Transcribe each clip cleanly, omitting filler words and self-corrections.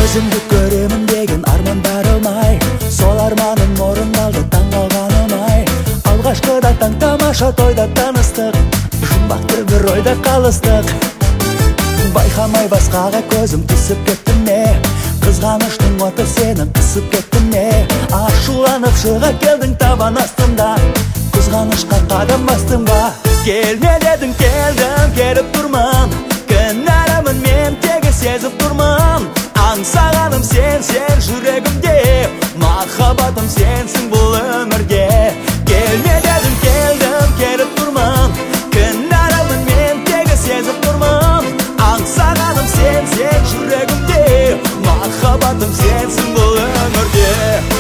өзімді көремін деген армандарым ай, сол арманым орындалды таң қалғаным ай. Алғашқыда таң тамаша тойда таныстық, жұмбақты бір ойда қалыстық. Байқамай басқаға көзім түсіп кетті ме, қызғаныштың оты сені қысып кетті ме. Ашуланып шыға келдің табан астымда, қызғанышқа қадам бастың ба? Келме дедің келдім, келіп тұрман, кінәлімін мен тегі сезіп тұрман. Аңсағаным сен жүрегімде, махаббатым сенсің бұл өмірге. Келме дедің келдім, келіп тұрман, кінәлімін мен тегі сезіп тұрман. Аңсағаным сен жүрегімде, махаббатым сенсің бұл өмірде.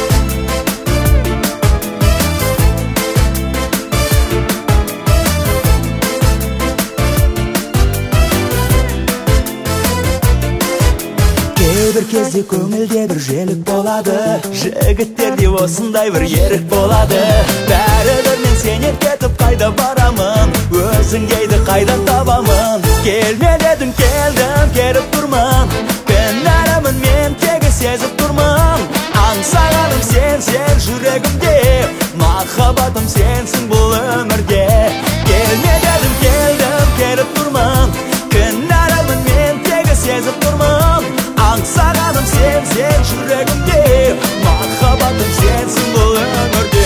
Кейбір кезде көңілде бір желік болады, жігіттерде осындай бір ерік болады. Бәрібір мен сенен кетіп қайда барамын, өзіңдейді қайдан табамын. Келме дедің келдім, келіп тұрман, кінәлімін мен тегі сезіп тұрман. Аңсағаным сен жүрегімде, махаббатым сенсің бұл өмірге. Келме дедің келдім, келіп тұрман, кінәлімін мен тегі сезіп тұрман. Аңсағаным сен жүрегімде, махаббатым сенсің бұл өмірде.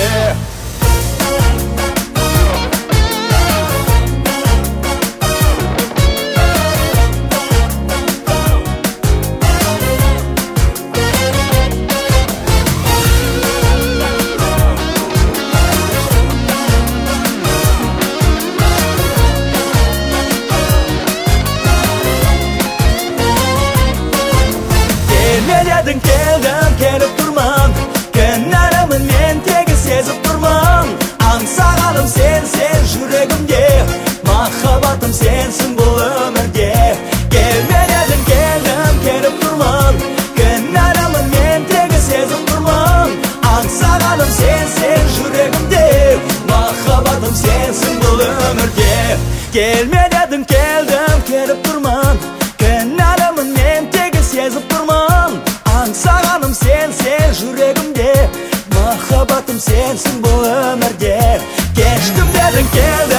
Дедің келдім, келіп тұрман, кінәлімін мен тегі сезіп тұрман. Аңсағаным сен жүрегімде, махаббатым сенсің бұл өмірге. Келме дедің келдім, келіп тұрман, кінәлімін мен тегі сезіп тұрман. Аңсағаным сен жүрегімде, махаббатым сенсің бұл өмірге. Келме дедің келдім, келіп тұрман, кінәлімін мен тегі сезіп тұрман. Аңсағаным сен жүрегімде, махаббатым сенсің бұл өмірде. Кештім дедің келдім.